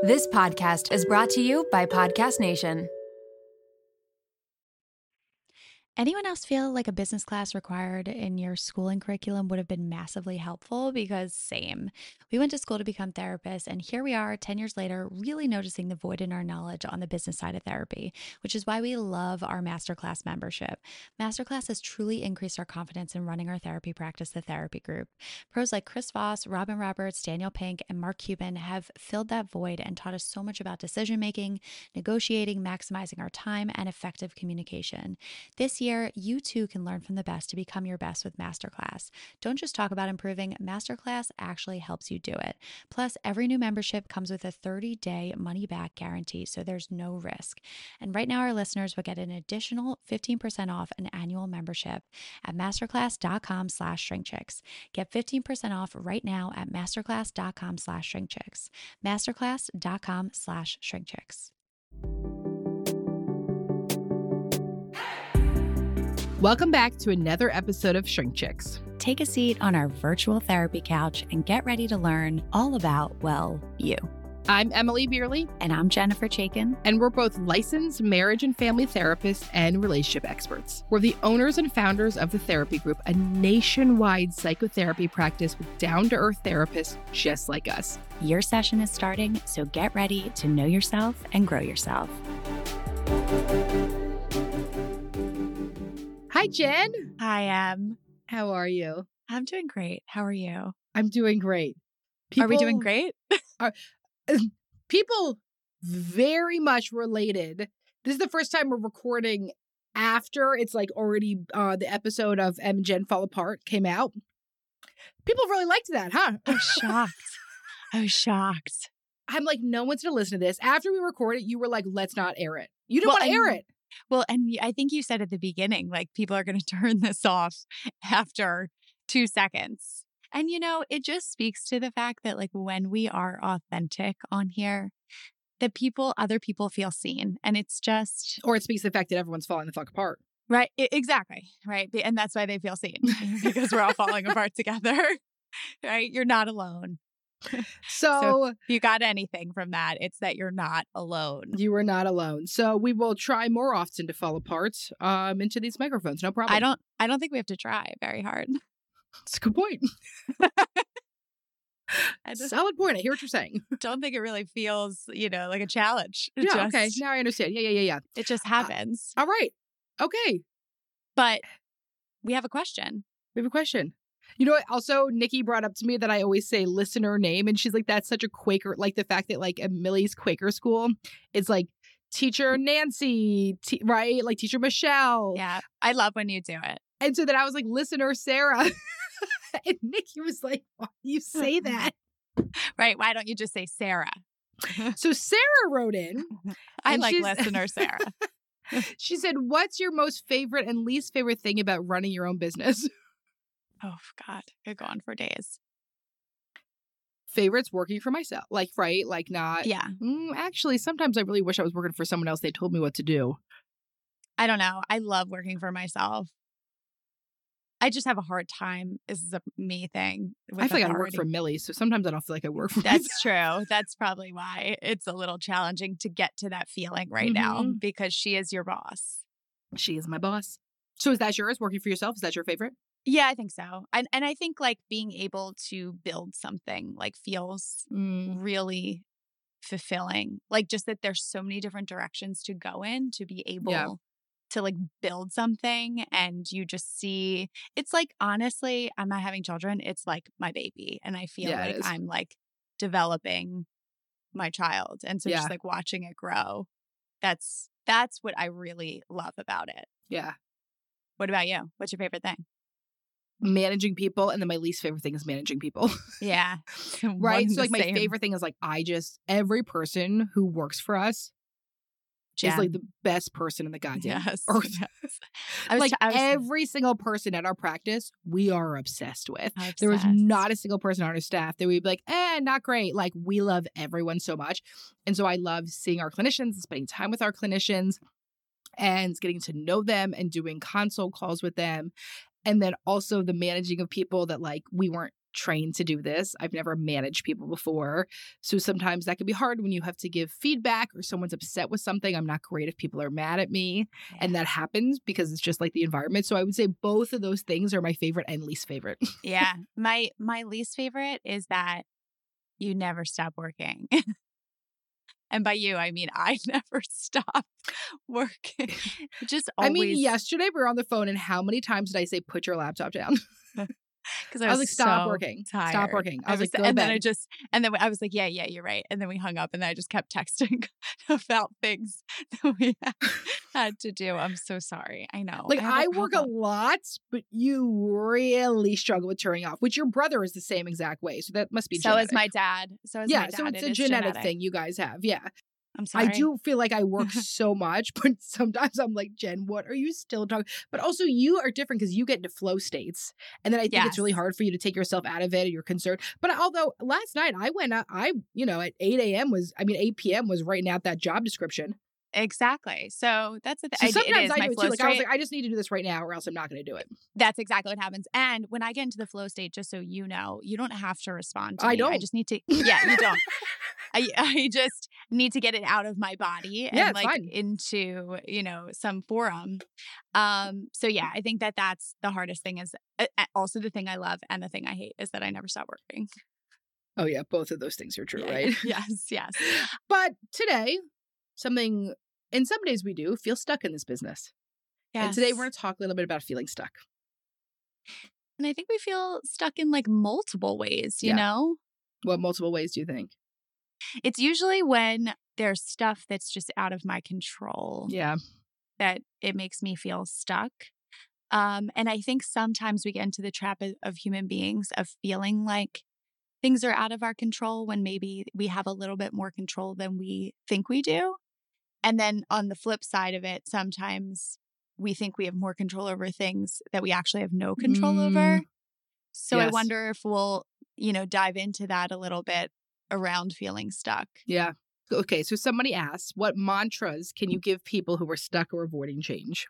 This podcast is brought to you by Podcast Nation. Anyone else feel like a business class required in your schooling curriculum would have been massively helpful? Because same. We went to school to become therapists, and here we are 10 years later, really noticing the void in our knowledge on the business side of therapy, which is why we love our Masterclass membership. Masterclass has truly increased our confidence in running our therapy practice, The Therapy Group. Pros like Chris Voss, Robin Roberts, Daniel Pink, and Mark Cuban have filled that void and taught us so much about decision-making, negotiating, maximizing our time, and effective communication. This year, you too can learn from the best to become your best with Masterclass. Don't just talk about improving, Masterclass actually helps you do it. Plus, every new membership comes with a 30-day money-back guarantee, so there's no risk. And right now, our listeners will get an additional 15% off an annual membership at masterclass.com/shrinkchicks. Get 15% off right now at masterclass.com/shrinkchicks. masterclass.com/shrinkchicks. Welcome back to another episode of Shrink Chicks. Take a seat on our virtual therapy couch and get ready to learn all about, well, you. I'm Emily Beerley. And I'm Jennifer Chaikin. And we're both licensed marriage and family therapists and relationship experts. We're the owners and founders of The Therapy Group, a nationwide psychotherapy practice with down-to-earth therapists just like us. Your session is starting, so get ready to know yourself and grow yourself. Hi, Jen. Hi, Em. How are you? I'm doing great. How are you? I'm doing great. Are we doing great? People very much related. This is the first time we're recording after it's like already the episode of Em and Jen Fall Apart came out. People really liked that, huh? I was shocked. I'm like, no one's going to listen to this. After we record it, you were like, let's not air it. You didn't want to air it. Well, and I think you said at the beginning, like, people are going to turn this off after 2 seconds. And, you know, it just speaks to the fact that, like, when we are authentic on here, that other people feel seen. And it's just... Or it speaks to the fact that everyone's falling the fuck apart. Right. Exactly. Right. And that's why they feel seen, because we're all falling apart together. Right. You're not alone. So if you got anything from that, it's that you're not alone. You are not alone. So we will try more often to fall apart into these microphones. No problem. I don't think we have to try very hard. That's a good point. Solid point. I hear what you're saying. Don't think it really feels, like a challenge. Okay. Now I understand. Yeah. It just happens. All right. Okay. But we have a question. You know what? Also, Nikki brought up to me that I always say listener name. And she's like, that's such a Quaker, like the fact that like at Millie's Quaker school, it's like teacher Nancy, right? Like teacher Michelle. Yeah. I love when you do it. And so then I was like, listener Sarah. And Nikki was like, why do you say that? Right. Why don't you just say Sarah? So Sarah wrote in. I like listener Sarah. She said, what's your most favorite and least favorite thing about running your own business? Oh, God. Could go on for days. Favorites working for myself. Like, right? Like not. Yeah. Actually, sometimes I really wish I was working for someone else. They told me what to do. I don't know. I love working for myself. I just have a hard time. This is a me thing. I feel like I work for Millie, so sometimes I don't feel like I work for That's myself. true. That's probably why it's a little challenging to get to that feeling right now, because she is your boss. She is my boss. So is that yours, working for yourself? Is that your favorite? Yeah, I think so. And I think like being able to build something like feels really fulfilling. Like just that there's so many different directions to go in to be able to like build something, and you just see, it's like, honestly, I'm not having children. It's like my baby. And I feel like I'm like developing my child. And so just like watching it grow, that's what I really love about it. Yeah. What about you? What's your favorite thing? Managing people. And then my least favorite thing is managing people. Yeah. Right. So like my favorite thing is like, every person who works for us is like the best person in the goddamn earth. Yes. Every single person at our practice, we are obsessed with. There was not a single person on our staff that we'd be like, not great. Like we love everyone so much. And so I love seeing our clinicians, spending time with our clinicians and getting to know them and doing consult calls with them. And then also the managing of people that like we weren't trained to do this. I've never managed people before. So sometimes that can be hard when you have to give feedback or someone's upset with something. I'm not great if people are mad at me. Yeah. And that happens because it's just like the environment. So I would say both of those things are my favorite and least favorite. Yeah. My least favorite is that you never stop working. And by you, I mean, I never stop working. Just always. I mean, yesterday we were on the phone and how many times did I say, put your laptop down? Because I was like, stop working. Tired. Stop working. I was like, go and bed. Then I was like, yeah, you're right. And then we hung up and then I just kept texting about things that we had to do. I'm so sorry. I know. Like I work a lot, but you really struggle with turning off, which your brother is the same exact way. So that must be genetic. So is my dad. So it's a genetic thing you guys have. Yeah. I'm sorry. I do feel like I work so much, but sometimes I'm like, Jen, what are you still talking? But also you are different because you get into flow states. And then I think it's really hard for you to take yourself out of it and you're concerned. But although last night I went out, at 8 p.m. was writing out that job description. Exactly. So that's the thing. So sometimes I do it too. Like I was like, I just need to do this right now or else I'm not going to do it. That's exactly what happens. And when I get into the flow state, just so you know, you don't have to respond to me. Don't. I just need to, yeah, you don't. I just need to get it out of my body and into, some forum. So yeah, I think that's the hardest thing is also the thing I love and the thing I hate is that I never stop working. Oh yeah. Both of those things are true, right? Yes. But today, in some days we do feel stuck in this business. Yes. And today we're going to talk a little bit about feeling stuck. And I think we feel stuck in like multiple ways, you know? What multiple ways do you think? It's usually when there's stuff that's just out of my control. Yeah. That it makes me feel stuck. And I think sometimes we get into the trap of human beings of feeling like things are out of our control when maybe we have a little bit more control than we think we do. And then on the flip side of it, sometimes we think we have more control over things that we actually have no control over. So I wonder if we'll, dive into that a little bit around feeling stuck. Yeah. Okay. So somebody asked, what mantras can you give people who are stuck or avoiding change?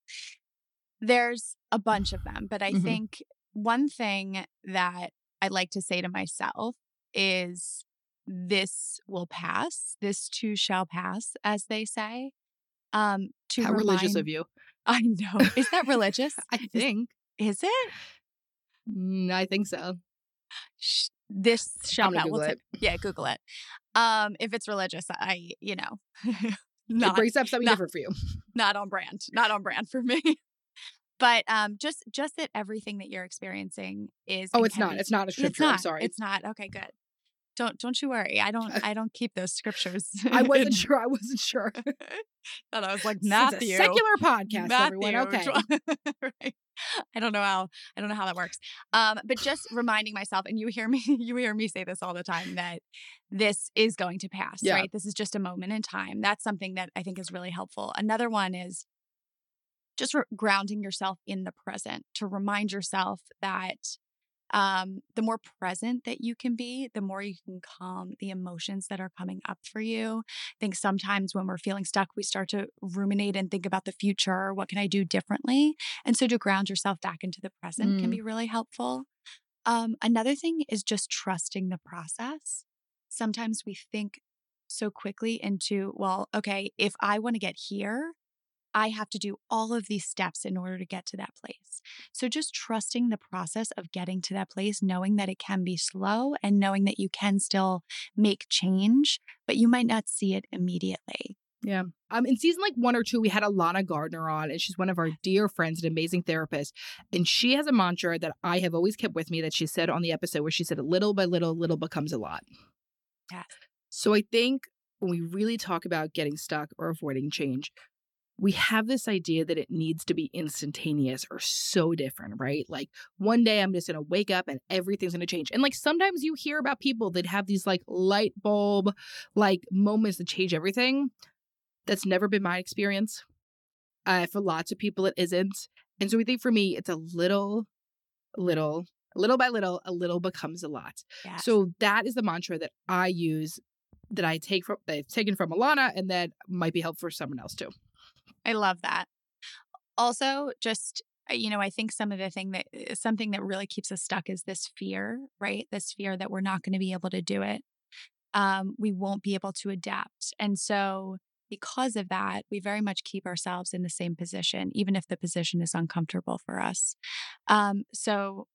There's a bunch of them, but I think one thing that I'd like to say to myself is this will pass. This too shall pass, as they say. How religious of you. I know. Is that religious? I think. Is it? I think so. This shall pass. Google it. Yeah, Google it. If it's religious, it brings up something different for you. Not on brand. Not on brand for me. But just that everything that you're experiencing is. Oh, it's not. It's not a scripture. I'm sorry. It's not. Okay, good. Don't you worry. I don't keep those scriptures. I wasn't sure. And I was like, Matthew. It's a secular podcast, Matthew, everyone. Okay. Right. I don't know how that works. But just reminding myself, and you hear me say this all the time, that this is going to pass, right? This is just a moment in time. That's something that I think is really helpful. Another one is just grounding yourself in the present, to remind yourself that the more present that you can be, the more you can calm the emotions that are coming up for you. I think sometimes when we're feeling stuck, we start to ruminate and think about the future. What can I do differently? And so to ground yourself back into the present can be really helpful. Another thing is just trusting the process. Sometimes we think so quickly into, well, okay, if I want to get here, I have to do all of these steps in order to get to that place. So just trusting the process of getting to that place, knowing that it can be slow and knowing that you can still make change, but you might not see it immediately. Yeah. In season 1 or 2, we had Alana Gardner on, and she's one of our dear friends, an amazing therapist. And she has a mantra that I have always kept with me that she said on the episode where she said, little by little, little becomes a lot. Yeah. So I think when we really talk about getting stuck or avoiding change, we have this idea that it needs to be instantaneous or so different, right? Like one day I'm just going to wake up and everything's going to change. And sometimes you hear about people that have these light bulb moments that change everything. That's never been my experience. For lots of people, it isn't. And so we think for me, it's a little by little, a little becomes a lot. Yes. So that is the mantra that I use, that I've taken from Alana, and that might be helpful for someone else too. I love that. Also, just I think something that really keeps us stuck is this fear, right? This fear that we're not going to be able to do it. We won't be able to adapt. And so because of that, we very much keep ourselves in the same position, even if the position is uncomfortable for us. So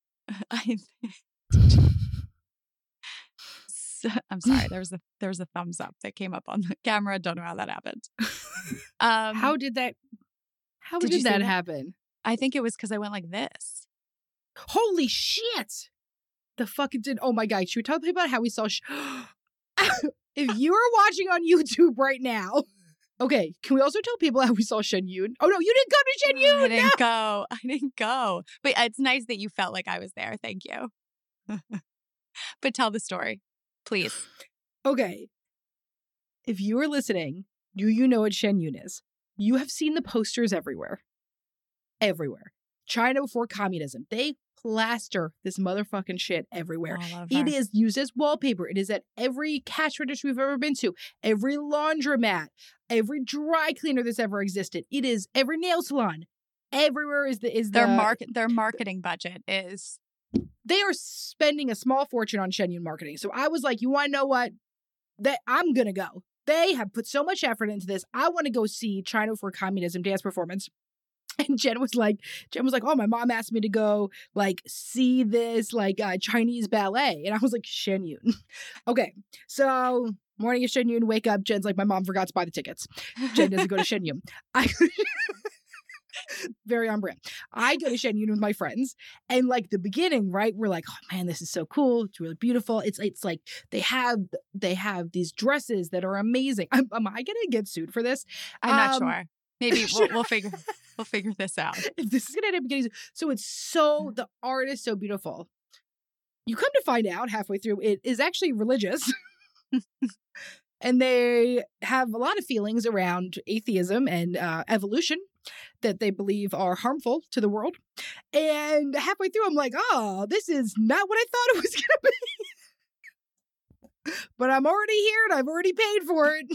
I'm sorry. There was a thumbs up that came up on the camera. Don't know how that happened. How did that happen? I think it was because I went like this. Holy shit! The fuck it did. Oh my God. Should we talk about how we saw if you are watching on YouTube right now, okay, can we also tell people how we saw Shen Yun? Oh no, you didn't come to Shen Yun! I didn't go. But it's nice that you felt like I was there. Thank you. But tell the story, please. Okay. If you are listening, do you know what Shen Yun is? You have seen the posters everywhere. Everywhere. China before communism. They plaster this motherfucking shit everywhere. It is used as wallpaper. It is at every cash register we've ever been to, every laundromat, every dry cleaner that's ever existed. It is every nail salon. Everywhere is their marketing budget is. They are spending a small fortune on Shen Yun marketing. So I was like, you want to know what? I'm gonna go. They have put so much effort into this. I want to go see China before communism dance performance. And Jen was like, oh, my mom asked me to go like see this like Chinese ballet. And I was like, Shen Yun. Okay. So morning of Shen Yun, wake up. Jen's like, my mom forgot to buy the tickets. Jen doesn't go to Shen Yun. Very on brand. I go to Shen Yun with my friends, and like the beginning, right? We're like, oh man, this is so cool. It's really beautiful. It's like they have these dresses that are amazing. Am I gonna get sued for this? I'm not sure. Maybe we'll figure this out. If this is gonna end up getting so, the art is so beautiful. You come to find out halfway through, it is actually religious. And they have a lot of feelings around atheism and evolution that they believe are harmful to the world. And halfway through, I'm like, oh, this is not what I thought it was going to be. But I'm already here and I've already paid for it.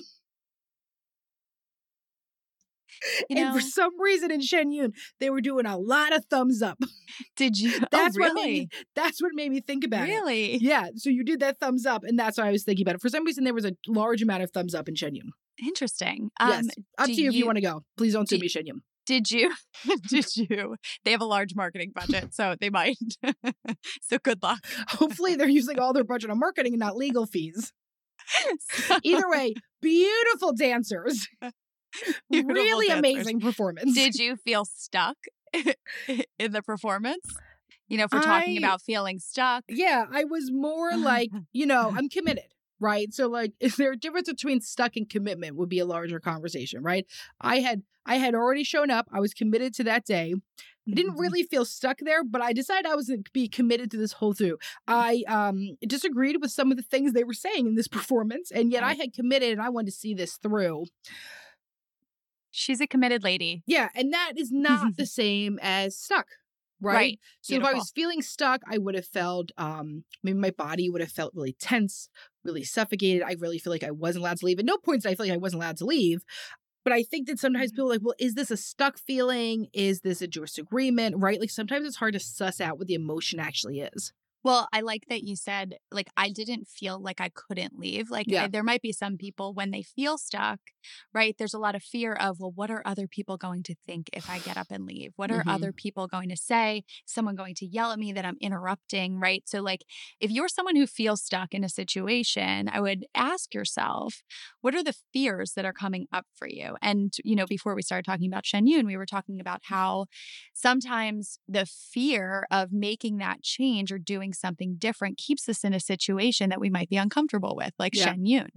And for some reason in Shen Yun, they were doing a lot of thumbs up. Did you? That's really? That's what made me think about it. Really? Yeah. So you did that thumbs up, and that's why I was thinking about it. For some reason, there was a large amount of thumbs up in Shen Yun. Interesting. Yes. Up to you if you want to go. Please don't sue me, Shen Yun. Did you? They have a large marketing budget, so they might. So good luck. Hopefully they're using all their budget on marketing and not legal fees. Either way, beautiful dancers. Really amazing performance. Did you feel stuck in the performance? If we're talking about feeling stuck. Yeah, I was more like, I'm committed, right? So like, is there a difference between stuck and commitment would be a larger conversation, right? I had already shown up. I was committed to that day. I didn't really feel stuck there, but I decided I was going to be committed to this whole through. I disagreed with some of the things they were saying in this performance, and yet I had committed and I wanted to see this through. She's a committed lady. Yeah, and that is not the same as stuck, right? So Beautiful. If I was feeling stuck, I would have felt, maybe my body would have felt really tense, really suffocated. I really feel like I wasn't allowed to leave. At no point did I feel like I wasn't allowed to leave. But I think that sometimes people are like, well, is this a stuck feeling? Is this a disagreement, right? Like sometimes it's hard to suss out what the emotion actually is. Well, I like that you said, like, I didn't feel like I couldn't leave. Like, there might be some people when they feel stuck, right? There's a lot of fear of, well, what are other people going to think if I get up and leave? What are other people going to say? Someone going to yell at me that I'm interrupting, right? So, like, if you're someone who feels stuck in a situation, I would ask yourself, what are the fears that are coming up for you? And, before we started talking about Shen Yun, we were talking about how sometimes the fear of making that change or doing something different keeps us in a situation that we might be uncomfortable with, like Shen Yun.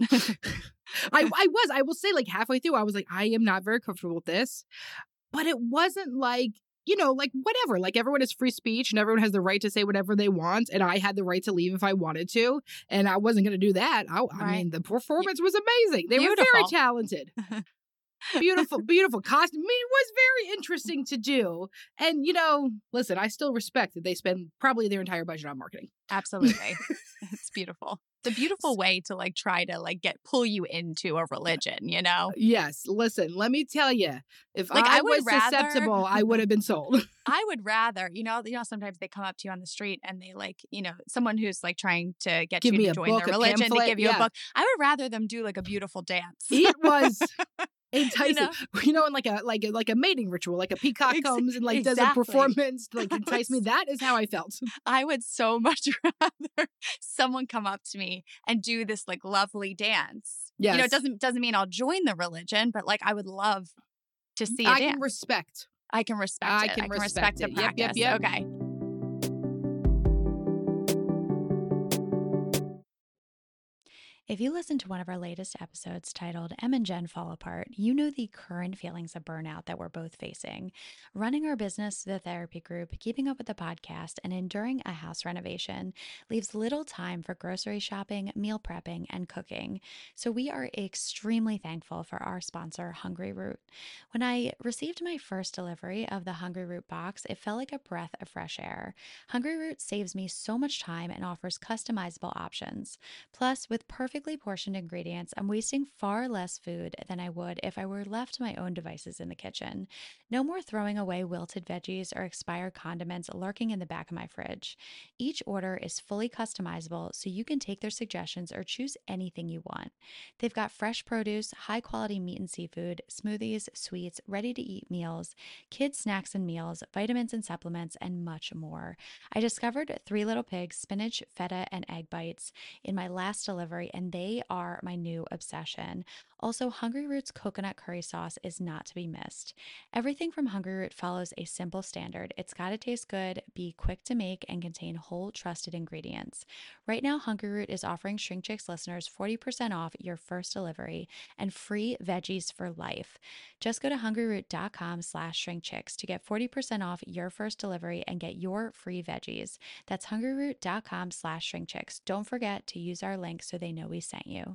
I will say, like halfway through, I was like, I am not very comfortable with this. But it wasn't like, like whatever. Like everyone has free speech and everyone has the right to say whatever they want. And I had the right to leave if I wanted to. And I wasn't going to do that. I mean, the performance was amazing. They were very talented. Beautiful costume. I mean, it was very interesting to do. And, listen, I still respect that they spend probably their entire budget on marketing. Absolutely. It's beautiful. It's a beautiful way to try to pull you into a religion, Yes. Listen, let me tell you, if I was susceptible, I would have been sold. I would rather, sometimes they come up to you on the street and they someone who's trying to get you to join their religion, to give you a book. I would rather them do a beautiful dance. It was enticing, in like a mating ritual, like a peacock comes and does a performance to entice me. That is how I felt. I would so much rather someone come up to me and do this lovely dance. Yes. It doesn't mean I'll join the religion, but I would love to see a dance. I can respect it. I can respect the practice. Yep. Okay. If you listened to one of our latest episodes titled Em and Jen Fall Apart, you know the current feelings of burnout that we're both facing. Running our business, the therapy group, keeping up with the podcast, and enduring a house renovation leaves little time for grocery shopping, meal prepping, and cooking. So we are extremely thankful for our sponsor, Hungryroot. When I received my first delivery of the Hungryroot box, it felt like a breath of fresh air. Hungryroot saves me so much time and offers customizable options. Plus, with perfectly portioned ingredients, I'm wasting far less food than I would if I were left to my own devices in the kitchen. No more throwing away wilted veggies or expired condiments lurking in the back of my fridge. Each order is fully customizable, so you can take their suggestions or choose anything you want. They've got fresh produce, high quality meat and seafood, smoothies, sweets, ready to eat meals, kids snacks and meals, vitamins and supplements, and much more. I discovered Three Little Pigs, spinach, feta, and egg bites in my last delivery, and they are my new obsession. Also, Hungryroot's coconut curry sauce is not to be missed. Everything from Hungryroot follows a simple standard. It's got to taste good, be quick to make, and contain whole, trusted ingredients. Right now, Hungryroot is offering Shrink Chicks listeners 40% off your first delivery and free veggies for life. Just go to hungryroot.com/shrinkchicks to get 40% off your first delivery and get your free veggies. That's hungryroot.com/shrinkchicks. Don't forget to use our link so they know we sent you.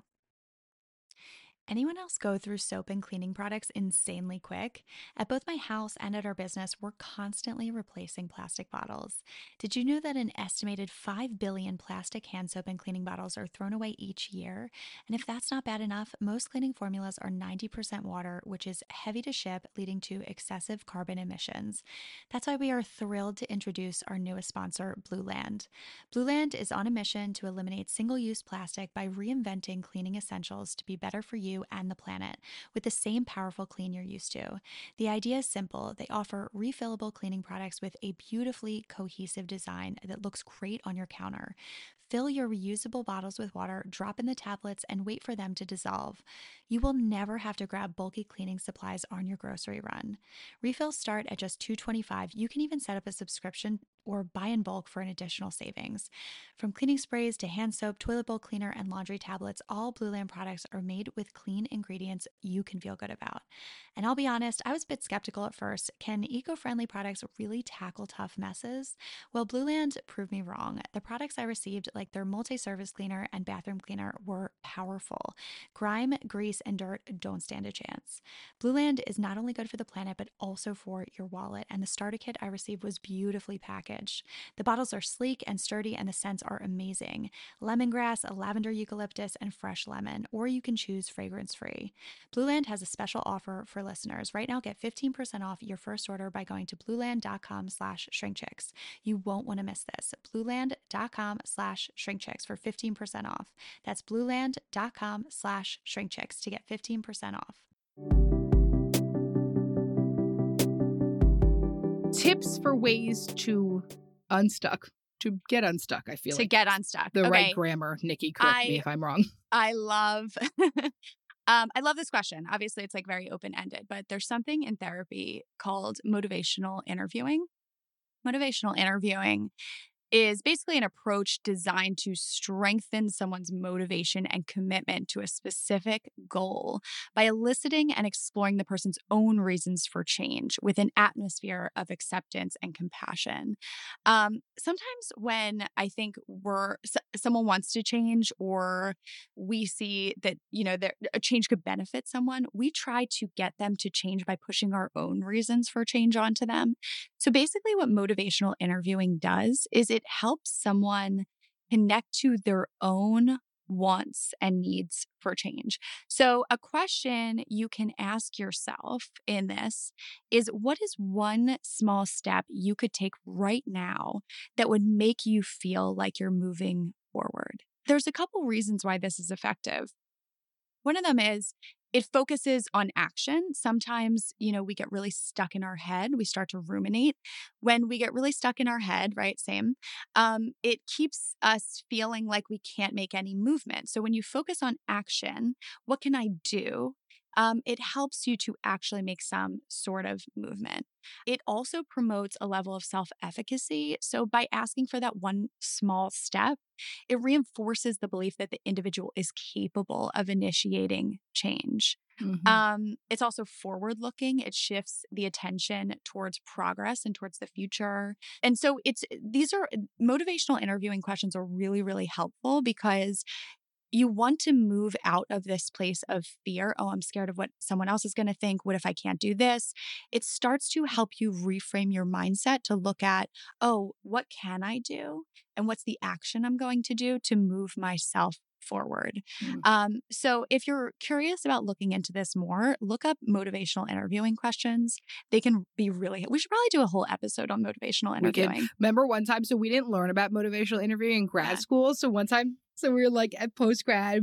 Anyone else go through soap and cleaning products insanely quick? At both my house and at our business, we're constantly replacing plastic bottles. Did you know that an estimated 5 billion plastic hand soap and cleaning bottles are thrown away each year? And if that's not bad enough, most cleaning formulas are 90% water, which is heavy to ship, leading to excessive carbon emissions. That's why we are thrilled to introduce our newest sponsor, Blueland. Blueland is on a mission to eliminate single-use plastic by reinventing cleaning essentials to be better for you and the planet with the same powerful clean you're used to. The idea is simple. They offer refillable cleaning products with a beautifully cohesive design that looks great on your counter. Fill your reusable bottles with water, drop in the tablets, and wait for them to dissolve. You will never have to grab bulky cleaning supplies on your grocery run. Refills start at just $2.25. You can even set up a subscription or buy in bulk for an additional savings. From cleaning sprays to hand soap, toilet bowl cleaner, and laundry tablets, all Blueland products are made with clean ingredients you can feel good about. And I'll be honest, I was a bit skeptical at first. Can eco-friendly products really tackle tough messes? Well, Blueland proved me wrong. The products I received, like their multi-surface cleaner and bathroom cleaner, were powerful. Grime, grease, and dirt don't stand a chance. Blueland is not only good for the planet, but also for your wallet, and the starter kit I received was beautifully packaged. The bottles are sleek and sturdy, and the scents are amazing. Lemongrass, lavender eucalyptus, and fresh lemon, or you can choose fragrance-free. Blueland has a special offer for listeners. Right now, get 15% off your first order by going to blueland.com/shrinkchicks. You won't want to miss this. blueland.com/shrinkchicks for 15% off. That's blueland.com/shrinkchicks to get 15% off. Tips for ways to get unstuck. I feel to like get unstuck. The right grammar. Nikki, correct me if I'm wrong. I love this question. Obviously, it's very open-ended, but there's something in therapy called motivational interviewing. Motivational interviewing is basically an approach designed to strengthen someone's motivation and commitment to a specific goal by eliciting and exploring the person's own reasons for change with an atmosphere of acceptance and compassion. Sometimes when I think someone wants to change, or we see that, a change could benefit someone, we try to get them to change by pushing our own reasons for change onto them. So basically what motivational interviewing does is it helps someone connect to their own wants and needs for change. So a question you can ask yourself in this is, what is one small step you could take right now that would make you feel like you're moving forward? There's a couple reasons why this is effective. One of them is it focuses on action. Sometimes, we get really stuck in our head. We start to ruminate. When we get really stuck in our head, right? Same. It keeps us feeling like we can't make any movement. So when you focus on action, what can I do? It helps you to actually make some sort of movement. It also promotes a level of self-efficacy. So by asking for that one small step, it reinforces the belief that the individual is capable of initiating change. Mm-hmm. It's also forward-looking. It shifts the attention towards progress and towards the future. And so these are motivational interviewing questions are really, really helpful because you want to move out of this place of fear. Oh, I'm scared of what someone else is going to think. What if I can't do this? It starts to help you reframe your mindset to look at, oh, what can I do? And what's the action I'm going to do to move myself forward? So if you're curious about looking into this more, look up motivational interviewing questions. They can be we should probably do a whole episode on motivational interviewing. Remember one time, so we didn't learn about motivational interviewing in grad school. So one time, so we were like at post-grad,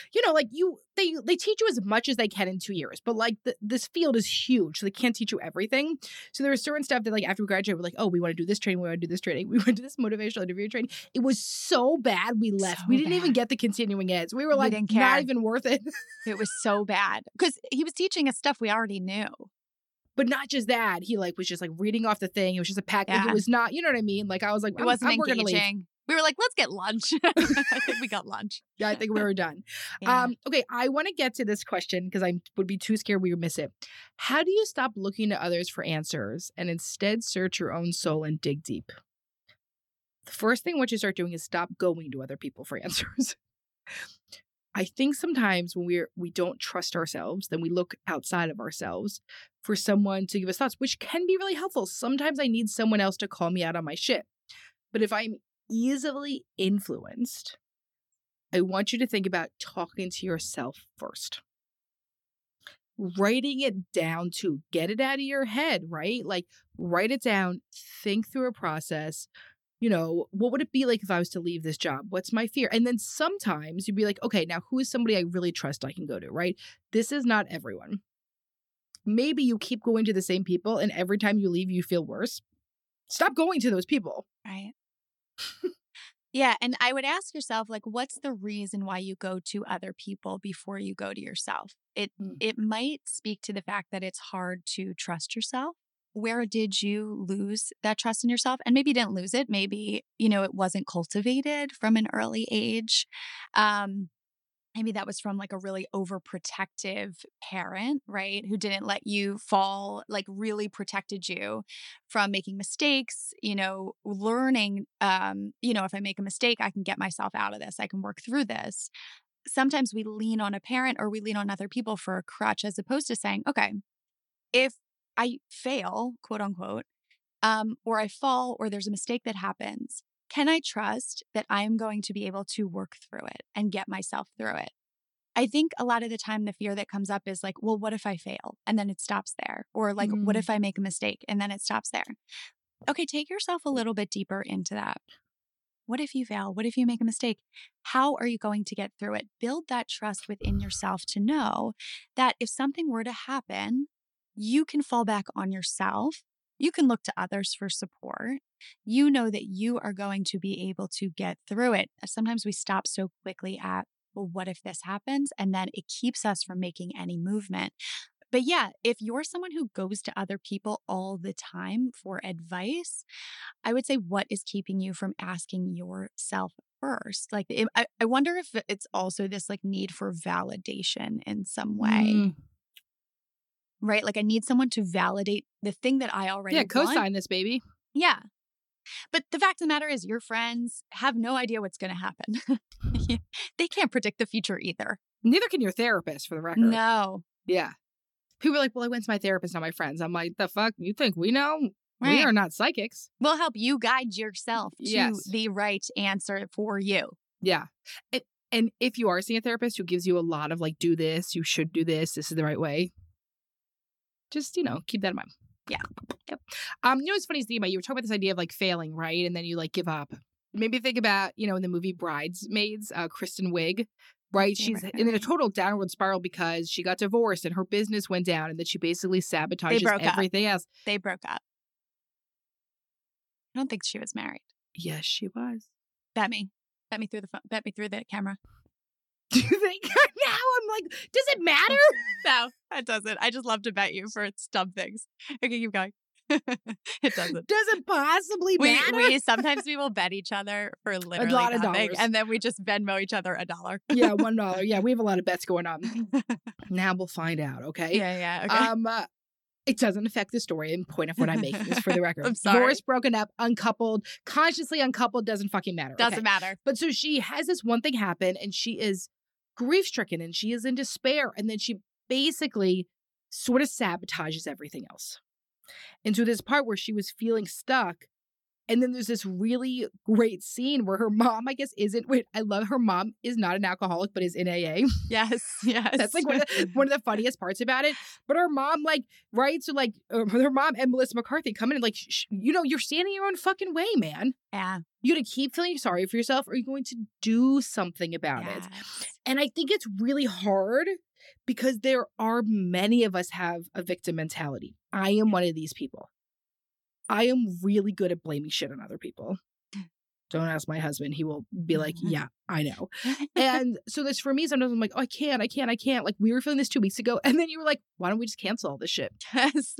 they teach you as much as they can in 2 years, but like this field is huge. So they can't teach you everything. So there was certain stuff that like after we graduated, we're like, oh, we want to do this training. We want to do this training. We went to this motivational interview training. It was so bad. We left. We didn't even get the continuing eds. We were like, not even worth it. It was so bad because he was teaching us stuff we already knew. But not just that. He was just like reading off the thing. It was just a pack. Yeah. Like, it was not, you know what I mean? Like I was like, it wasn't engaging. We were like, let's get lunch. I think we got lunch. Yeah, I think we were done. Yeah. Okay, I want to get to this question because I would be too scared we would miss it. How do you stop looking to others for answers and instead search your own soul and dig deep? The first thing what you start doing is stop going to other people for answers. I think sometimes when we don't trust ourselves, then we look outside of ourselves for someone to give us thoughts, which can be really helpful. Sometimes I need someone else to call me out on my shit. But if I'm easily influenced, I want you to think about talking to yourself first. Writing it down too. Get it out of your head, right? Like write it down, think through a process. What would it be like if I was to leave this job? What's my fear? And then sometimes you'd be like, okay, now who is somebody I really trust I can go to, right? This is not everyone. Maybe you keep going to the same people and every time you leave, you feel worse. Stop going to those people. Right. Yeah. And I would ask yourself, like, what's the reason why you go to other people before you go to yourself? It might speak to the fact that it's hard to trust yourself. Where did you lose that trust in yourself? And maybe you didn't lose it. Maybe, it wasn't cultivated from an early age. Maybe that was from like a really overprotective parent, right? Who didn't let you fall, like really protected you from making mistakes, learning, if I make a mistake, I can get myself out of this. I can work through this. Sometimes we lean on a parent or we lean on other people for a crutch as opposed to saying, okay, if I fail, quote unquote, or I fall or there's a mistake that happens, can I trust that I'm going to be able to work through it and get myself through it? I think a lot of the time the fear that comes up is like, well, what if I fail? And then it stops there. Or like, what if I make a mistake? And then it stops there. Okay, take yourself a little bit deeper into that. What if you fail? What if you make a mistake? How are you going to get through it? Build that trust within yourself to know that if something were to happen, you can fall back on yourself. You can look to others for support. You know that you are going to be able to get through it. Sometimes we stop so quickly at, well, what if this happens? And then it keeps us from making any movement. But yeah, if you're someone who goes to other people all the time for advice, I would say, what is keeping you from asking yourself first? Like, I wonder if it's also this like need for validation in some way. Right? Like I need someone to validate the thing that I already want. Co-sign this, baby. Yeah. But the fact of the matter is your friends have no idea what's going to happen. They can't predict the future either. Neither can your therapist, for the record. No. Yeah. People are like, well, I went to my therapist, not my friends. I'm like, the fuck? You think we know? Right. We are not psychics. We'll help you guide yourself to the right answer for you. Yeah. And if you are seeing a therapist who gives you a lot of like, do this, you should do this is the right way, just, keep that in mind. Yeah. Yep. It's funny to think about, you were talking about this idea of like failing, right? And then you like give up. Maybe think about, in the movie Bridesmaids, Kristen Wiig, right? She's in a total downward spiral because she got divorced and her business went down and that she basically sabotages everything else. They broke up. I don't think she was married. Yes, she was. Bet me through the phone. Bet me through the camera. Do you think? Now I'm like, does it matter? No, it doesn't. I just love to bet you for dumb things. Okay, keep going. It doesn't. Does it possibly matter? Sometimes we will bet each other for literally a lot of dollars, and then we just Venmo each other $1. Yeah, $1. Yeah, we have a lot of bets going on. Now we'll find out. Okay. Yeah. Okay. It doesn't affect the story. And point of what I'm making is for the record. I'm sorry. Divorced, broken up, uncoupled, consciously uncoupled, doesn't fucking matter. Doesn't matter. But so she has this one thing happen, and she is grief-stricken, and she is in despair, and then she basically sort of sabotages everything else. And so this part where she was feeling stuck, and then there's this really great scene where her mom, I guess, I love her mom is not an alcoholic, but is in AA. Yes. That's like one of the funniest parts about it. But her mom, right? So her mom and Melissa McCarthy come in and you're standing your own fucking way, man. Yeah. You got to keep feeling sorry for yourself, or are you going to do something about it? And I think it's really hard because there are many of us have a victim mentality. I am one of these people. I am really good at blaming shit on other people. Don't ask my husband. He will be like, yeah, I know. And so this for me, sometimes I'm like, oh, I can't. Like we were feeling this 2 weeks ago. And then you were like, why don't we just cancel all this shit? Yes.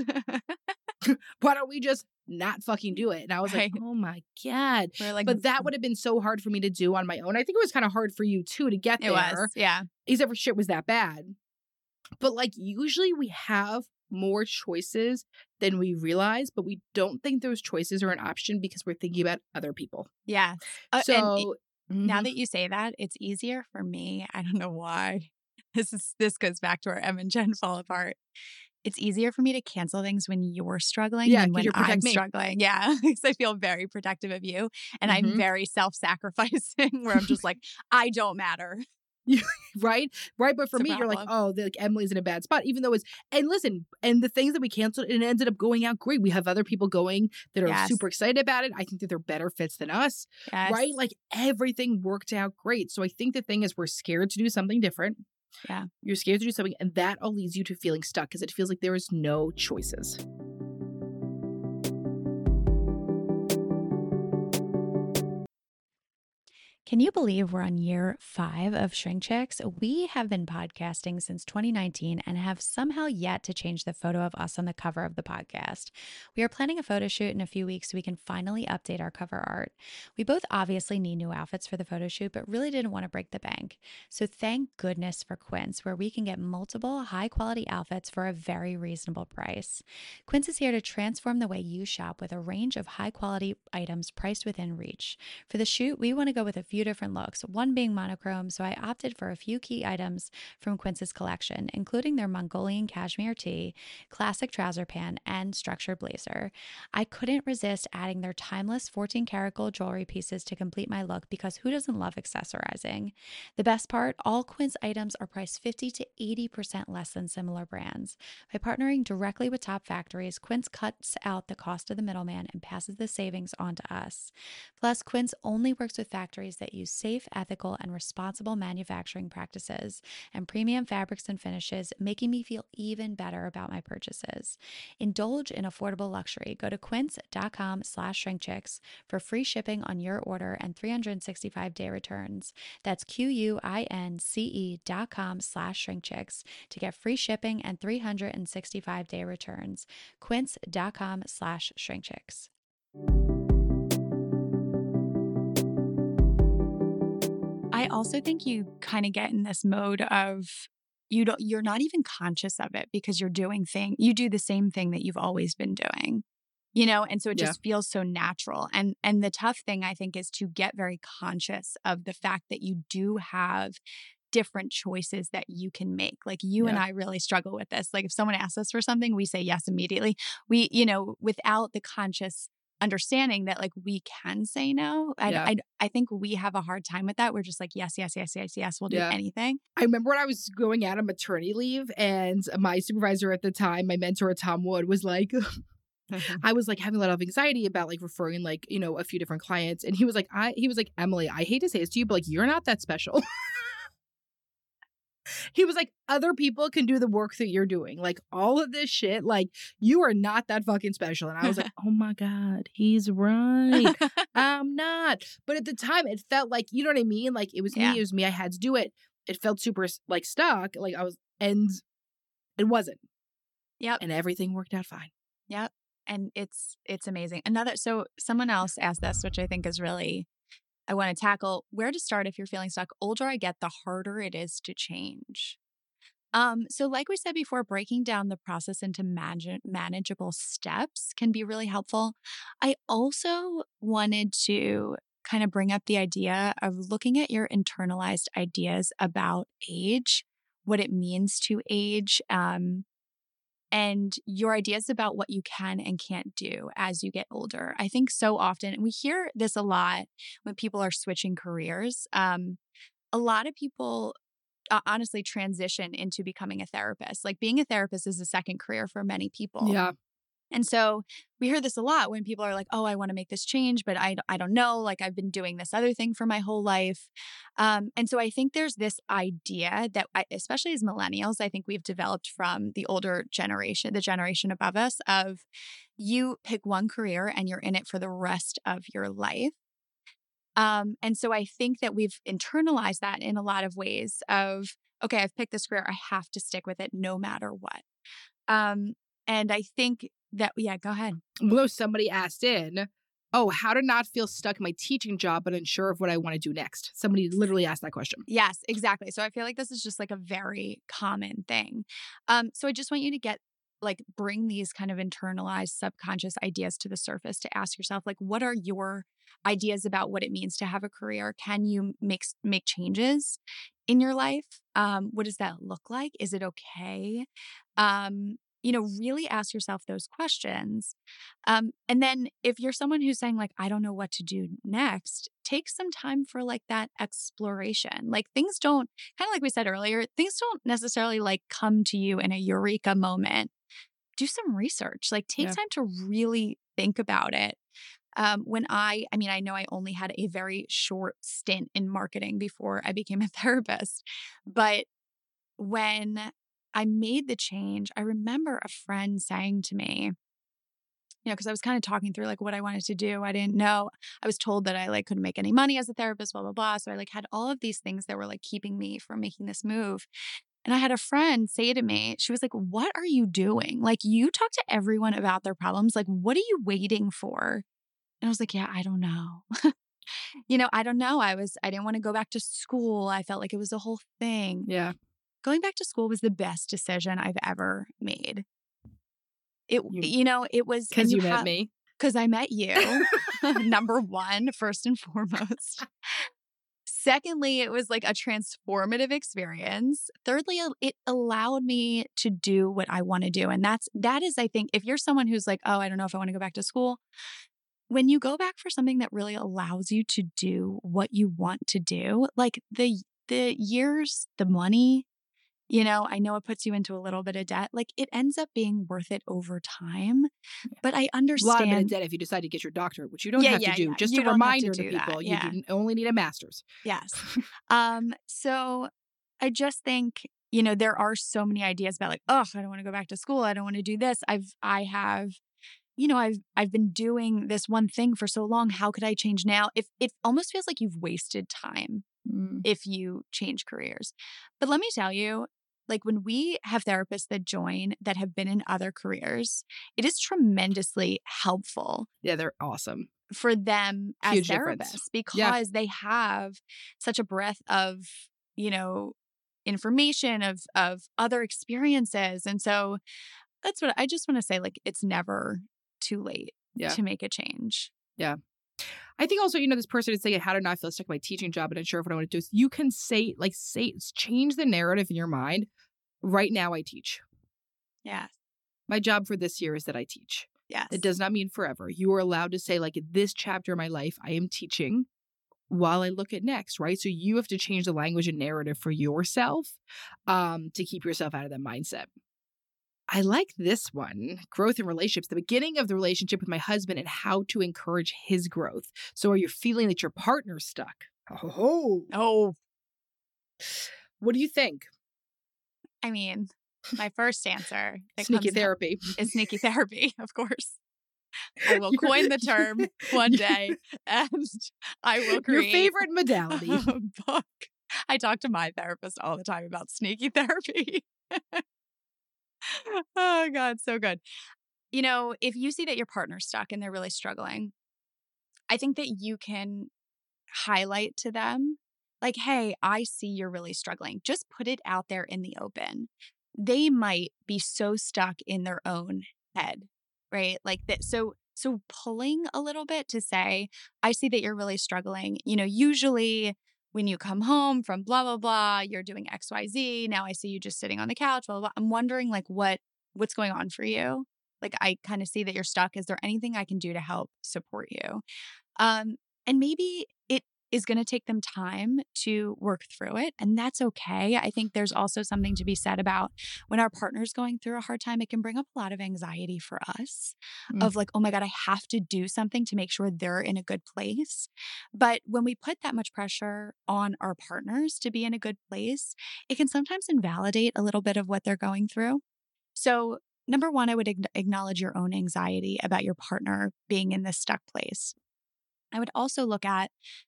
Why don't we just not fucking do it? And I was like, oh my God. But that would have been so hard for me to do on my own. I think it was kind of hard for you too to get there. It was, yeah. Except for shit was that bad. But usually we have more choices than we realize, but we don't think those choices are an option because we're thinking about other people. Yeah. So now that you say that, it's easier for me. I don't know why. This goes back to our Em and Jen fall apart. It's easier for me to cancel things when you're struggling than when I'm struggling. Yeah, because I feel very protective of you. And I'm very self-sacrificing where I'm just like, I don't matter. Right. But for me, you're like, oh, Emily's in a bad spot, even though and listen, and the things that we canceled, it ended up going out great. We have other people going that are super excited about it. I think that they're better fits than us. Yes. Right. Everything worked out great. So I think the thing is we're scared to do something different. Yeah. You're scared to do something, and that all leads you to feeling stuck because it feels like there is no choices. Can you believe we're on year 5 of Shrink Chicks? We have been podcasting since 2019 and have somehow yet to change the photo of us on the cover of the podcast. We are planning a photo shoot in a few weeks so we can finally update our cover art. We both obviously need new outfits for the photo shoot, but really didn't want to break the bank. So thank goodness for Quince, where we can get multiple high-quality outfits for a very reasonable price. Quince is here to transform the way you shop with a range of high-quality items priced within reach. For the shoot, we want to go with a few different looks, one being monochrome, so I opted for a few key items from Quince's collection, including their Mongolian cashmere tee, classic trouser pant, and structured blazer. I couldn't resist adding their timeless 14-karat gold jewelry pieces to complete my look because who doesn't love accessorizing? The best part, all Quince items are priced 50 to 80% less than similar brands. By partnering directly with top factories, Quince cuts out the cost of the middleman and passes the savings on to us. Plus, Quince only works with factories that that use safe, ethical, and responsible manufacturing practices and premium fabrics and finishes, making me feel even better about my purchases. Indulge in affordable luxury. Go to quince.com/shrinkchicks for free shipping on your order and 365-day returns. That's QUINCE.com/shrinkchicks to get free shipping and 365-day returns. Quince.com/shrinkchicks. I also think you kind of get in this mode of you're not even conscious of it because you do the same thing that you've always been doing. And so it just feels so natural. And the tough thing, I think, is to get very conscious of the fact that you do have different choices that you can make. Like you and I really struggle with this. Like if someone asks us for something, we say yes immediately. We, without the conscious understanding that like we can say no. I think we have a hard time with that. We're just like, yes. We'll do anything. I remember when I was going out on maternity leave and my supervisor at the time, my mentor, Tom Wood, was like, I was like having a lot of anxiety about like referring like, a few different clients. And he was like, Emily, I hate to say this to you, but like, you're not that special. He was like, other people can do the work that you're doing. Like all of this shit, like you are not that fucking special. And I was like, oh my God, he's right. I'm not. But at the time it felt like, you know what I mean? Like it was me. I had to do it. It felt super like stuck. Like and it wasn't. Yep. And everything worked out fine. Yep. And it's amazing. So someone else asked this, which I think is really, I want to tackle. Where to start if you're feeling stuck? Older I get, the harder it is to change. So like we said before, breaking down the process into manageable steps can be really helpful. I also wanted to kind of bring up the idea of looking at your internalized ideas about age, what it means to age, and your ideas about what you can and can't do as you get older. I think so often, and we hear this a lot when people are switching careers. A lot of people honestly transition into becoming a therapist. Like being a therapist is a second career for many people. Yeah. And so we hear this a lot when people are like, oh, I want to make this change, but I don't know. Like I've been doing this other thing for my whole life. And so I think there's this idea that especially as millennials, I think we've developed from the older generation, the generation above us, of you pick one career and you're in it for the rest of your life. And so I think that we've internalized that in a lot of ways of, okay, I've picked this career. I have to stick with it no matter what. And I think that, go ahead. Well, somebody asked in, how to not feel stuck in my teaching job, but unsure of what I want to do next. Somebody literally asked that question. Yes, exactly. So I feel like this is just like a very common thing. So I just want you to bring these kind of internalized subconscious ideas to the surface to ask yourself, like, what are your ideas about what it means to have a career? Can you make changes in your life? What does that look like? Is it okay? Really ask yourself those questions. And then if you're someone who's saying like, I don't know what to do next, take some time for like that exploration. Like things don't, kind of like we said earlier, things don't necessarily like come to you in a eureka moment. Do some research, like take time to really think about it. I know I only had a very short stint in marketing before I became a therapist, but when I made the change, I remember a friend saying to me, because I was kind of talking through like what I wanted to do. I didn't know. I was told that I like couldn't make any money as a therapist, blah, blah, blah. So I like had all of these things that were like keeping me from making this move. And I had a friend say to me, she was like, what are you doing? Like you talk to everyone about their problems. Like, what are you waiting for? And I was like, yeah, I don't know. I don't know. I didn't want to go back to school. I felt like it was a whole thing. Yeah. Going back to school was the best decision I've ever made. It was because you met me. Because I met you. Number one, first and foremost. Secondly, it was like a transformative experience. Thirdly, it allowed me to do what I want to do. And that is, I think, if you're someone who's like, oh, I don't know if I want to go back to school. When you go back for something that really allows you to do what you want to do, like the years, the money, I know it puts you into a little bit of debt. Like, it ends up being worth it over time. But I understand. A lot of bit of debt if you decide to get your doctorate, which you don't have to do. Yeah. Just a reminder to people, you only need a master's. Yes. So I just think, there are so many ideas about like, oh, I don't want to go back to school. I don't want to do this. I've been doing this one thing for so long. How could I change now? If it almost feels like you've wasted time if you change careers. But let me tell you, like when we have therapists that join that have been in other careers, it is tremendously helpful. Yeah, they're awesome. For them as Huge therapists difference. Because they have such a breadth of, information of other experiences. And so that's what I just want to say. Like, it's never too late to make a change. Yeah. I think also, this person is saying, how do I not feel stuck in my teaching job and unsure of what I want to do? You can say, change the narrative in your mind. Right now I teach. Yes. My job for this year is that I teach. Yes. It does not mean forever. You are allowed to say, like, in this chapter of my life, I am teaching while I look at next, right? So you have to change the language and narrative for yourself to keep yourself out of that mindset. I like this one, growth in relationships, the beginning of the relationship with my husband and how to encourage his growth. So are you feeling that your partner's stuck? Oh. What do you think? I mean, my first answer sneaky therapy is sneaky therapy, of course. I will coin the term one day and I will create your favorite modality. A book. I talk to my therapist all the time about sneaky therapy. Oh, God, so good. If you see that your partner's stuck and they're really struggling, I think that you can highlight to them, like, hey, I see you're really struggling. Just put it out there in the open. They might be so stuck in their own head, right? Like that. So pulling a little bit to say, I see that you're really struggling. Usually when you come home from blah, blah, blah, you're doing XYZ. Now I see you just sitting on the couch, blah, blah, blah. I'm wondering like what's going on for you? Like, I kind of see that you're stuck. Is there anything I can do to help support you? And maybe it is going to take them time to work through it. And that's okay. I think there's also something to be said about when our partner's going through a hard time, it can bring up a lot of anxiety for us of like, oh my God, I have to do something to make sure they're in a good place. But when we put that much pressure on our partners to be in a good place, it can sometimes invalidate a little bit of what they're going through. So number one, I would acknowledge your own anxiety about your partner being in this stuck place. I would also look at,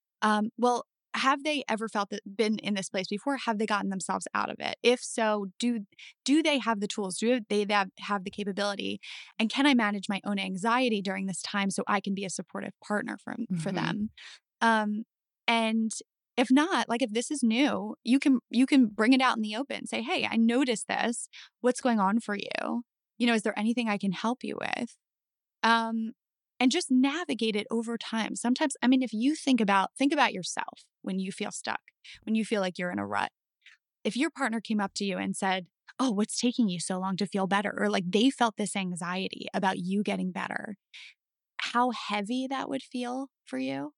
have they ever been in this place before? Have they gotten themselves out of it? If so, do they have the tools? Do they have the capability? And can I manage my own anxiety during this time so I can be a supportive partner for them? And if not, like if this is new, you can bring it out in the open. Say, hey, I noticed this. What's going on for you? Is there anything I can help you with? And just navigate it over time. Sometimes, I mean, if you think about yourself when you feel stuck, when you feel like you're in a rut. If your partner came up to you and said, oh, what's taking you so long to feel better? Or like they felt this anxiety about you getting better, how heavy that would feel for you,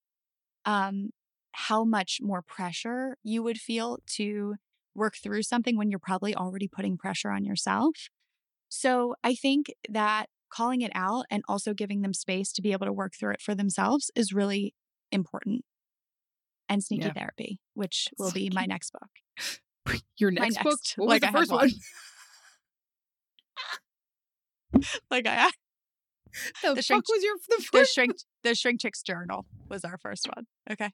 how much more pressure you would feel to work through something when you're probably already putting pressure on yourself. So I think that calling it out and also giving them space to be able to work through it for themselves is really important. And sneaky therapy, which will be my next book. Your next book? What was the first one? Like I the fuck was the first The Shrink Chicks Journal was our first one. Okay.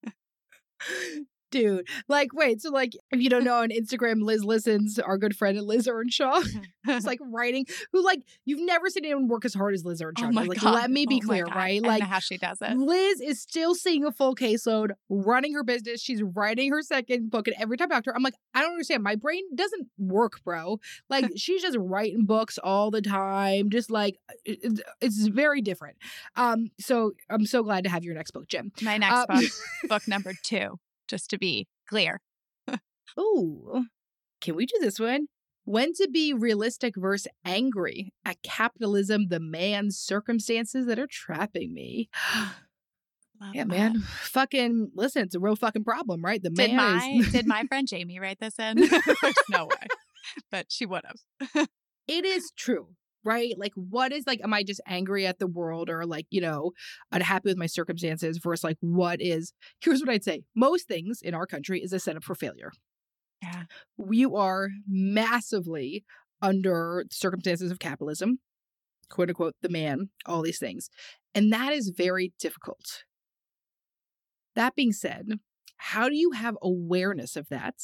Dude, like, wait, so like, if you don't know, on Instagram, Liz Listens, our good friend Liz Earnshaw, is like writing, who like, you've never seen anyone work as hard as Liz Earnshaw. Oh my like, God. Let me be clear, right? Like, I know how she does it. Liz is still seeing a full caseload, running her business. She's writing her second book, and every time I talk to her, I'm like, I don't understand. My brain doesn't work, bro. Like, she's just writing books all the time. Just like, it's very different. So I'm so glad to have your next book, Jim. My next book, book number 2. Just to be clear. Ooh, can we do this one? When to be realistic versus angry at capitalism, the man's circumstances that are trapping me. Yeah, man. Fucking listen, it's a real fucking problem, right? Did my friend Jamie write this in? There's no way. But she would have. It is true, right? Like, what is like, am I just angry at the world or like, unhappy with my circumstances versus like here's what I'd say. Most things in our country is a setup for failure. Yeah. You are massively under circumstances of capitalism, quote unquote, the man, all these things. And that is very difficult. That being said, how do you have awareness of that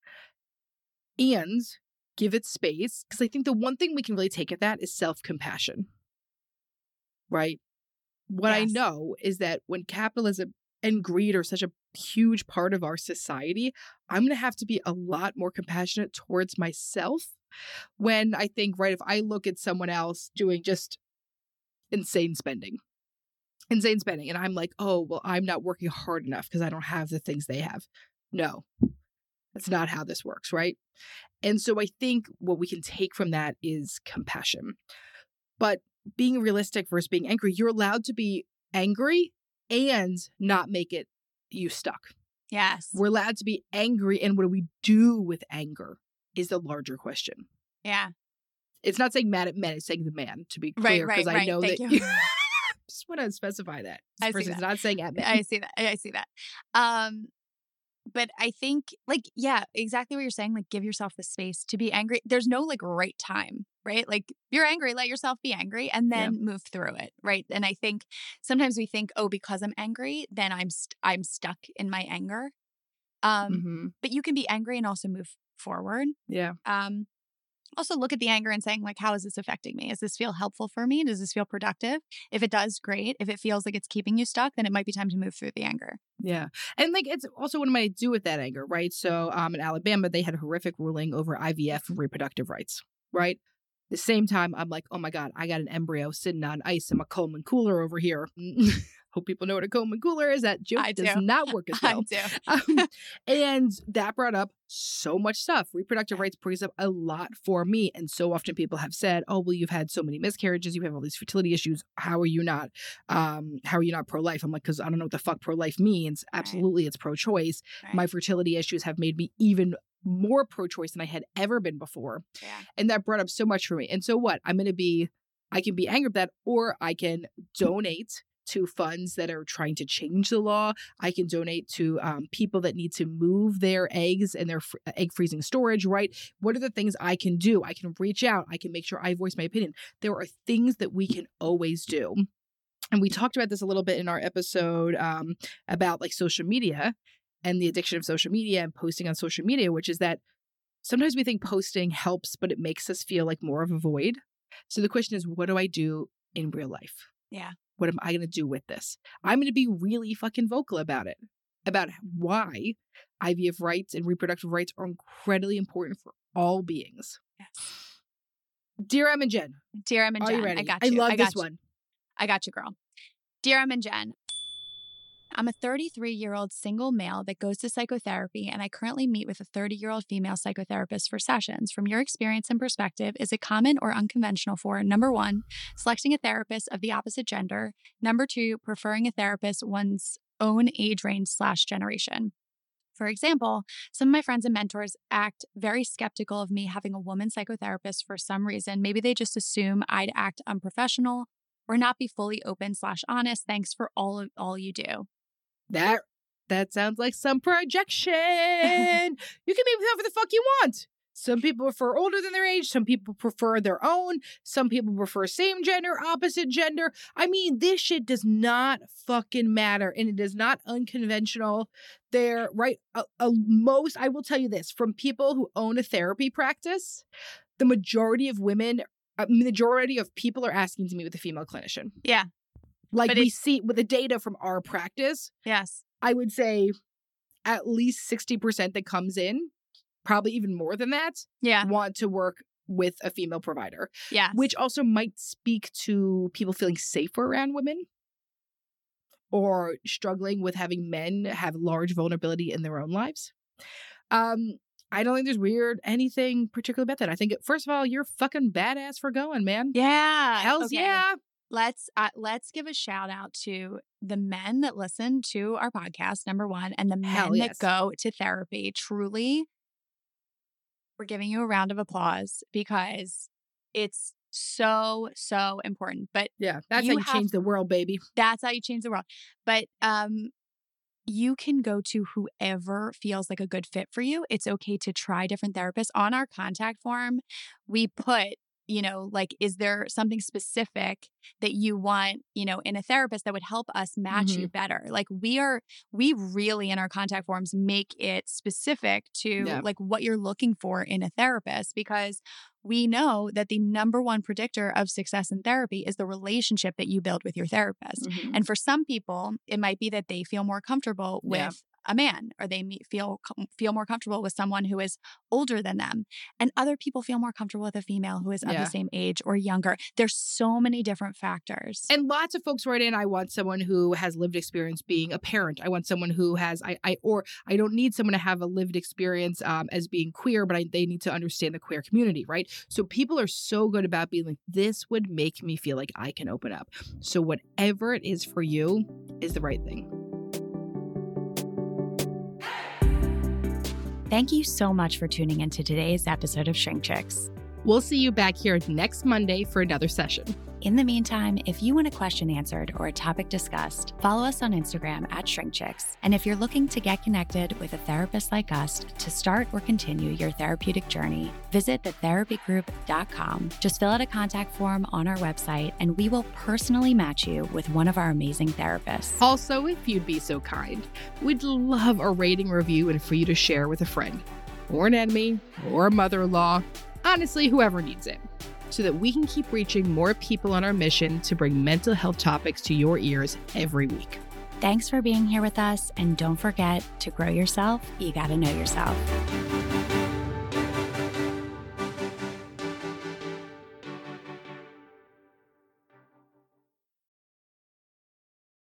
and give it space? Because I think the one thing we can really take at that is self-compassion, right? What I know is that when capitalism and greed are such a huge part of our society, I'm going to have to be a lot more compassionate towards myself when I think, right, if I look at someone else doing just insane spending, and I'm like, oh, well, I'm not working hard enough because I don't have the things they have. No, that's not how this works, right? And so I think what we can take from that is compassion. But being realistic versus being angry, you're allowed to be angry and not make it you stuck. Yes. We're allowed to be angry, and what do we do with anger is the larger question. Yeah. It's not saying mad at men, it's saying the man, to be clear, because I know Thank that you. just want to specify that. This I see person's that. not saying at men. I see that. But I think, like, yeah, exactly what you're saying. Like, give yourself the space to be angry. There's no, like, right time, right? Like, you're angry, let yourself be angry, and then move through it, right? And I think sometimes we think, oh, because I'm angry, then I'm stuck in my anger. But you can be angry and also move forward. Yeah. Also look at the anger and saying, like, how is this affecting me? Does this feel helpful for me? Does this feel productive? If it does, great. If it feels like it's keeping you stuck, then it might be time to move through the anger. Yeah. And like, it's also what am I to do with that anger, right? So in Alabama, they had a horrific ruling over IVF and reproductive rights, right? At the same time, I'm like, oh my God, I got an embryo sitting on ice in my Coleman cooler over here. Hope people know what a Coleman cooler is. That joke does not work as well. I do. And that brought up so much stuff. Reproductive rights brings up a lot for me. And so often people have said, oh, well, you've had so many miscarriages. You have all these fertility issues. How are you not pro-life? I'm like, because I don't know what the fuck pro-life means. Absolutely, it's pro-choice. Right. My fertility issues have made me even more pro-choice than I had ever been before. Yeah. And that brought up so much for me. And so what? I can be angry at that, or I can donate to funds that are trying to change the law. I can donate to people that need to move their eggs and their egg freezing storage, right? What are the things I can do? I can reach out. I can make sure I voice my opinion. There are things that we can always do. And we talked about this a little bit in our episode about like social media and the addiction of social media and posting on social media, which is that sometimes we think posting helps, but it makes us feel like more of a void. So the question is, what do I do in real life? Yeah. What am I going to do with this? I'm going to be really fucking vocal about it, about why IVF rights and reproductive rights are incredibly important for all beings. Yes. Dear Em and Jen. Dear Em and Jen. Are you ready? I got you. I love this one. I got you, girl. Dear Em and Jen. I'm a 33-year-old single male that goes to psychotherapy, and I currently meet with a 30-year-old female psychotherapist for sessions. From your experience and perspective, is it common or unconventional for, number one, selecting a therapist of the opposite gender, number two, preferring a therapist one's own age range / generation? For example, some of my friends and mentors act very skeptical of me having a woman psychotherapist for some reason. Maybe they just assume I'd act unprofessional or not be fully open / honest. Thanks for all you do. That sounds like some projection. You can be whoever the fuck you want. Some people prefer older than their age. Some people prefer their own. Some people prefer same gender, opposite gender. I mean, this shit does not fucking matter. And it is not unconventional. They're right. Most, I will tell you this, from people who own a therapy practice, the majority of people are asking to meet with a female clinician. Yeah. Like we see with the data from our practice. Yes. I would say at least 60% that comes in, probably even more than that, want to work with a female provider. Yeah. Which also might speak to people feeling safer around women or struggling with having men have large vulnerability in their own lives. I don't think there's anything particular about that. I think, first of all, you're fucking badass for going, man. Yeah. Hells yeah. Let's give a shout out to the men that listen to our podcast, number one, and the men that go to therapy. Truly, we're giving you a round of applause because it's so, so important. But yeah, that's how you change the world, baby. That's how you change the world. But you can go to whoever feels like a good fit for you. It's okay to try different therapists. On our contact form, we put, like, is there something specific that you want, in a therapist that would help us match you better? Like we really in our contact forms make it specific to like what you're looking for in a therapist, because we know that the number one predictor of success in therapy is the relationship that you build with your therapist. And for some people, it might be that they feel more comfortable with a man, or they feel more comfortable with someone who is older than them. And other people feel more comfortable with a female who is of the same age or younger. There's so many different factors. And lots of folks write in, I want someone who has lived experience being a parent. I want someone who has, I don't need someone to have a lived experience as being queer, but they need to understand the queer community, right? So people are so good about being like, this would make me feel like I can open up. So whatever it is for you is the right thing. Thank you so much for tuning into today's episode of Shrink Chicks. We'll see you back here next Monday for another session. In the meantime, if you want a question answered or a topic discussed, follow us on Instagram @ShrinkChicks. And if you're looking to get connected with a therapist like us to start or continue your therapeutic journey, visit thetherapygroup.com. Just fill out a contact form on our website, and we will personally match you with one of our amazing therapists. Also, if you'd be so kind, we'd love a rating, review, and for you to share with a friend or an enemy or a mother-in-law. Honestly, whoever needs it, so that we can keep reaching more people on our mission to bring mental health topics to your ears every week. Thanks for being here with us, and don't forget to grow yourself. You gotta know yourself.